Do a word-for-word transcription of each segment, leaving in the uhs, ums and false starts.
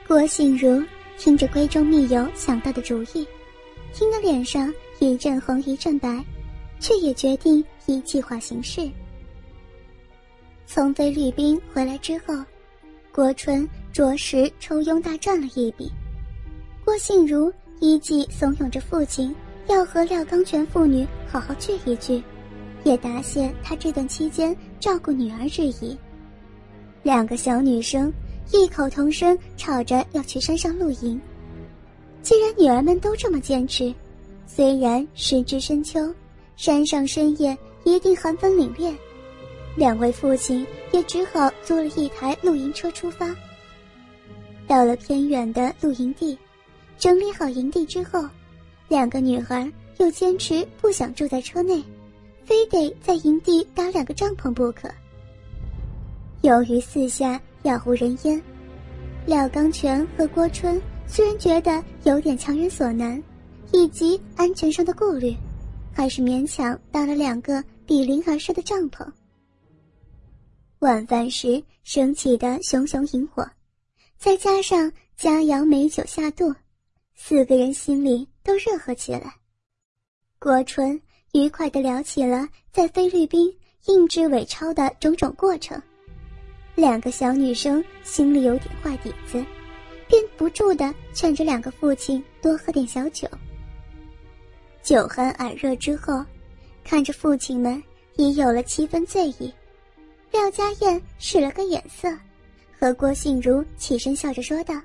郭信如听着闺中密友想到的主意，听得脸上一阵红一阵白，却也决定依计划行事。从菲律宾回来之后，郭春着实抽佣大赚了一笔。郭信如依计怂恿着父亲要和廖刚全父女好好聚一聚，也答谢他这段期间照顾女儿之意。两个小女生异口同声吵着要去山上露营。既然女儿们都这么坚持，虽然时至深秋，山上深夜一定寒风凛冽，两位父亲也只好租了一台露营车出发。到了偏远的露营地，整理好营地之后，两个女孩又坚持不想住在车内，非得在营地搭两个帐篷不可。由于四下杳无人烟，廖刚全和郭春虽然觉得有点强人所难，以及安全上的顾虑，还是勉强搭了两个比邻而设的帐篷。晚饭时升起的熊熊萤火，再加上佳肴美酒下肚，四个人心里都热和起来。郭春愉快地聊起了在菲律宾印制伪钞的种种过程，两个小女生心里有点坏底子，便不住地劝着两个父亲多喝点小酒。酒酣耳热之后，看着父亲们已有了七分醉意，廖家燕使了个眼色，和郭信如起身笑着说道：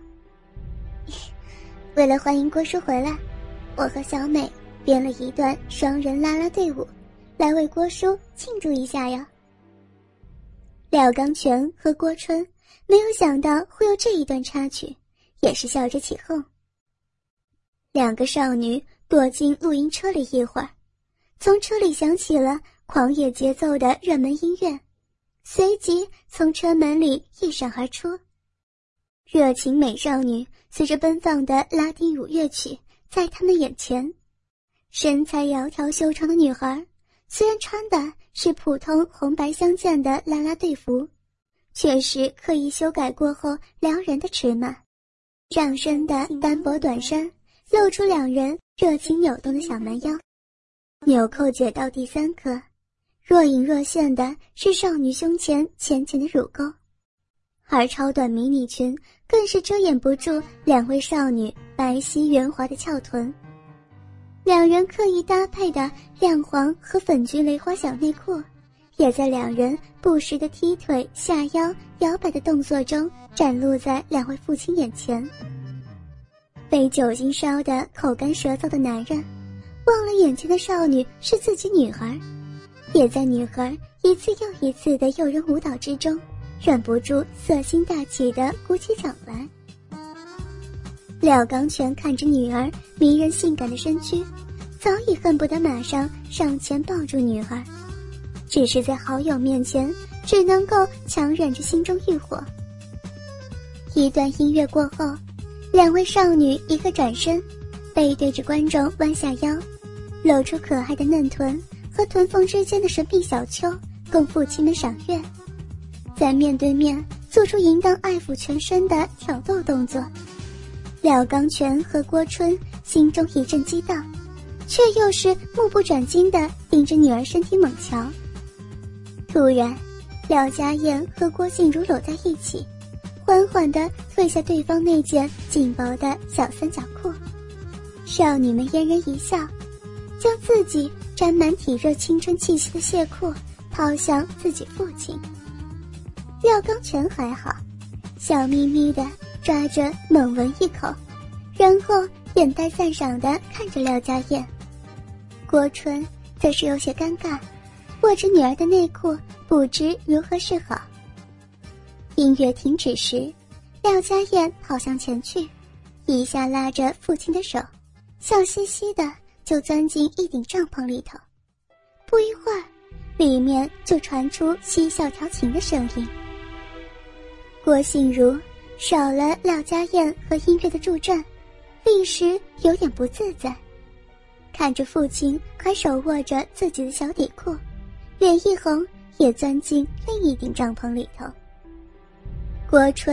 为了欢迎郭叔回来，我和小美编了一段双人啦啦队伍，来为郭叔庆祝一下呀。廖刚全和郭春没有想到会有这一段插曲，也是笑着起哄。两个少女躲进露营车里一会儿，从车里响起了狂野节奏的热门音乐，随即从车门里一闪而出。热情美少女随着奔放的拉丁舞乐曲在他们眼前，身材窈窕修长的女孩虽然穿的是普通红白相间的啦啦队服，却是刻意修改过后撩人的尺码，上身的单薄短衫露出两人热情扭动的小蛮腰，纽扣解到第三颗，若隐若现的是少女胸前浅浅的乳沟，而超短迷你裙更是遮掩不住两位少女白皙圆滑的翘臀。两人刻意搭配的亮黄和粉橘雷花小内裤，也在两人不时的踢腿下腰摇摆的动作中展露在两位父亲眼前。被酒精烧得口干舌燥的男人忘了眼前的少女是自己女孩，也在女孩一次又一次的诱人舞蹈之中忍不住色心大起的鼓起掌来。廖刚全看着女儿迷人性感的身躯，早已恨不得马上上前抱住女孩，只是在好友面前只能够强忍着心中欲火。一段音乐过后，两位少女一个转身，背对着观众弯下腰，露出可爱的嫩臀和臀缝之间的神秘小丘供父亲们赏阅，在面对面做出淫荡爱抚全身的挑逗动作。廖刚全和郭春心中一阵激荡，却又是目不转睛地盯着女儿身体猛瞧。突然，廖家燕和郭信如搂在一起，缓缓地褪下对方那件紧薄的小三角裤。少女们嫣然一笑，将自己沾满体热青春气息的亵裤抛向自己父亲。廖刚全还好，笑眯眯地抓着猛闻一口，然后眼带赞赏地看着廖家燕。郭春则是有些尴尬，握着女儿的内裤不知如何是好。音乐停止时，廖家燕跑向前去，一下拉着父亲的手，笑嘻嘻的就钻进一顶帐篷里头。不一会儿，里面就传出嬉笑调情的声音。郭信如少了廖家燕和音乐的助阵，立时有点不自在，看着父亲还手握着自己的小底裤，脸一红，也钻进另一顶帐篷里头。郭春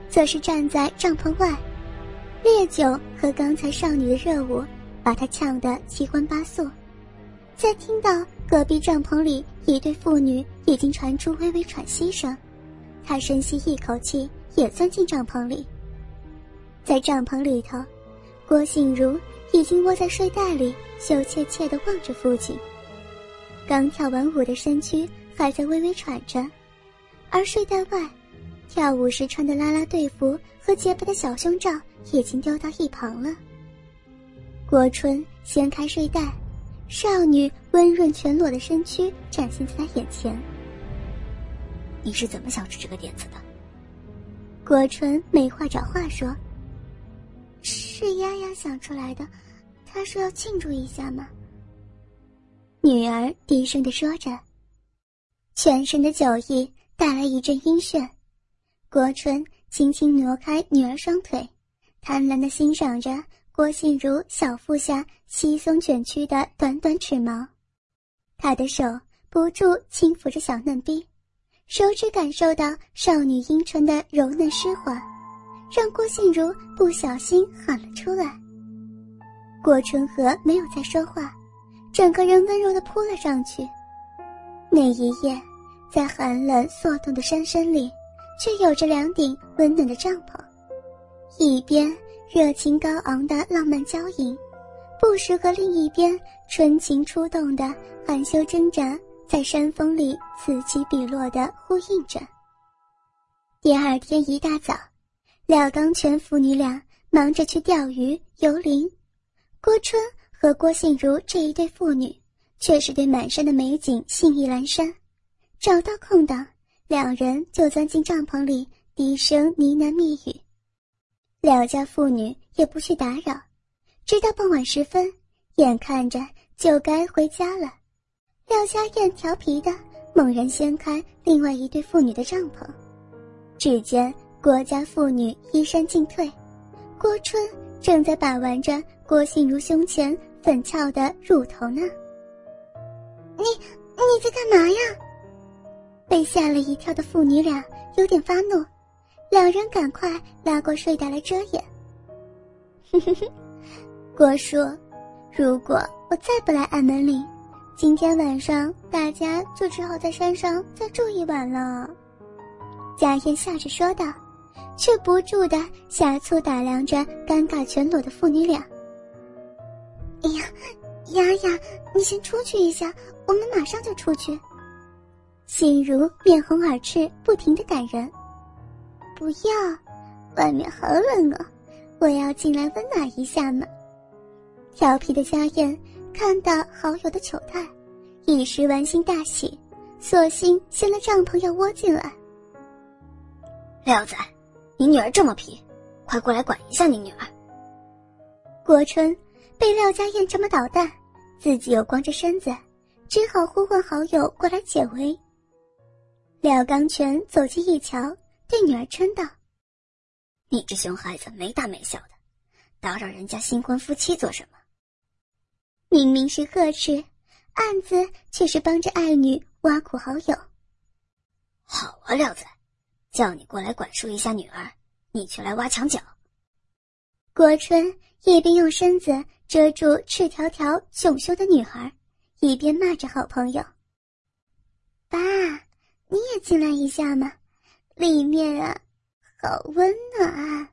则是站在帐篷外，烈酒和刚才少女的热舞把他呛得七荤八素。在听到隔壁帐篷里一对妇女已经传出微微喘息声，他深吸一口气，也钻进帐篷里。在帐篷里头，郭信如已经窝在睡袋里，羞怯怯地望着父亲。刚跳完舞的身躯还在微微喘着，而睡袋外跳舞时穿的啦啦队服和洁白的小胸罩已经丢到一旁了。郭春掀开睡袋，少女温润全裸的身躯展现在他眼前。 你是怎么想出这个点子的？ 郭春没话找话说，是丫丫想出来的，她说要庆祝一下嘛。女儿低声地说着，全身的酒意带来一阵晕眩。郭春轻轻挪开女儿双腿，贪婪地欣赏着郭信如小腹下稀松卷曲的短短齿毛。他的手不住轻抚着小嫩逼，手指感受到少女阴唇的柔嫩湿滑，让郭信如不小心喊了出来。郭春和没有再说话，整个人温柔地扑了上去。那一夜，在寒冷缩冻的山深里，却有着两顶温暖的帐篷，一边热情高昂的浪漫交迎，不时和另一边春情出动的含羞挣扎在山峰里此起彼落地呼应着。第二天一大早，廖刚全父女俩忙着去钓鱼游林，郭春和郭信如这一对父女却是对满山的美景兴意阑珊。找到空档，两人就钻进帐篷里低声呢喃密语。廖家父女也不去打扰，直到傍晚时分，眼看着就该回家了，廖家燕调皮的猛然掀开另外一对父女的帐篷，只见郭家父女衣衫尽退，郭春正在把玩着郭信如胸前粉翘的乳头呢。你你在干嘛呀？被吓了一跳的父女俩有点发怒，两人赶快拉过睡袋来遮掩。哼哼哼，郭叔，如果我再不来按门铃，今天晚上大家就只好在山上再住一晚了。贾燕笑着说道，却不住地呷醋打量着尴尬全裸的父女俩。哎呀，丫丫，你先出去一下，我们马上就出去。心如面红耳赤，不停地赶人。不要，外面好冷哦，我要进来温暖一下嘛。调皮的家燕看到好友的糗态，一时玩心大喜，索性掀了帐篷要窝进来。 廖仔，你女儿这么皮，快过来管一下你女儿。 郭春被廖家燕这么捣蛋，自己又光着身子，只好呼唤好友过来解围。廖刚全走近一瞧，对女儿嗔道， 你这熊孩子没大没小的，打扰人家新婚夫妻做什么？ 明明是呵斥，暗自却是帮着爱女挖苦好友。 好啊，廖仔，叫你过来管束一下女儿，你却来挖墙脚。 郭春一边用身子遮住赤条条窘羞的女孩，一边骂着好朋友，爸，你也进来一下嘛，里面啊好温暖啊。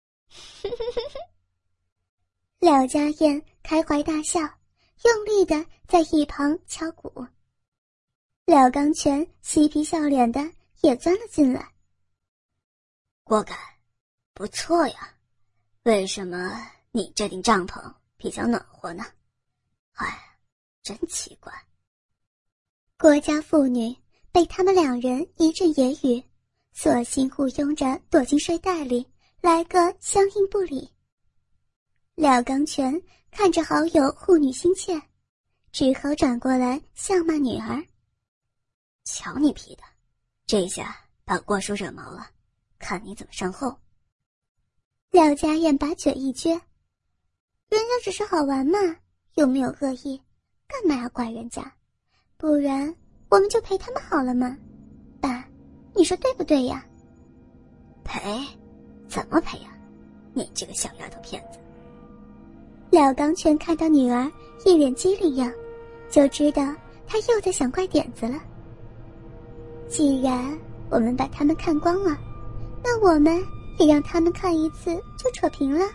廖家燕开怀大笑，用力地在一旁敲鼓。廖刚全嬉皮笑脸的也钻了进来。 郭感，不错呀，为什么你这顶帐篷比较暖和呢？哎，真奇怪。 郭家父女被他们两人一阵言语，索性互拥着躲进睡袋里，来个相应不理。廖刚全看着好友护女心切，只好转过来笑骂女儿， 瞧你皮的，这下把郭叔惹毛了，看你怎么善后。 廖家燕把嘴一撅，人家只是好玩嘛，又没有恶意，干嘛要怪人家？不然我们就陪他们好了嘛。爸，你说对不对呀？ 陪？ 怎么赔啊？你这个小丫头片子！ 廖刚全看到女儿一脸机灵样，就知道她又在想怪点子了。既然我们把他们看光了，那我们也让他们看一次就扯平了。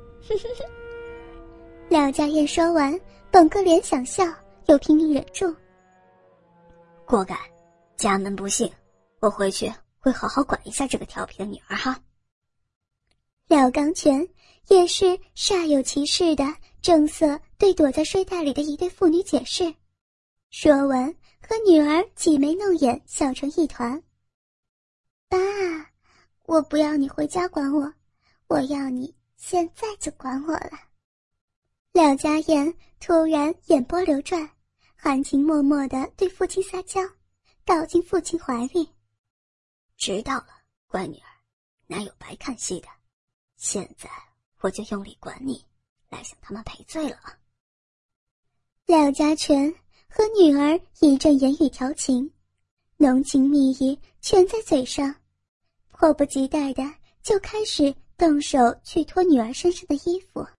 廖家燕说完，本个脸想笑，又拼命忍住。 果敢，家门不幸，我回去会好好管一下这个调皮的女儿哈。 廖刚全也是煞有其事的正色对躲在睡袋里的一对妇女解释，说完和女儿挤眉弄眼笑成一团。爸，我不要你回家管我，我要你现在就管我了。廖家燕突然眼波流转，含情脉脉地对父亲撒娇，倒进父亲怀里。 知道了，乖女儿，哪有白看戏的？现在我就用力管你，来向他们赔罪了。 廖家全和女儿一阵言语调情，浓情蜜意全在嘴上，迫不及待的就开始动手去脱女儿身上的衣服。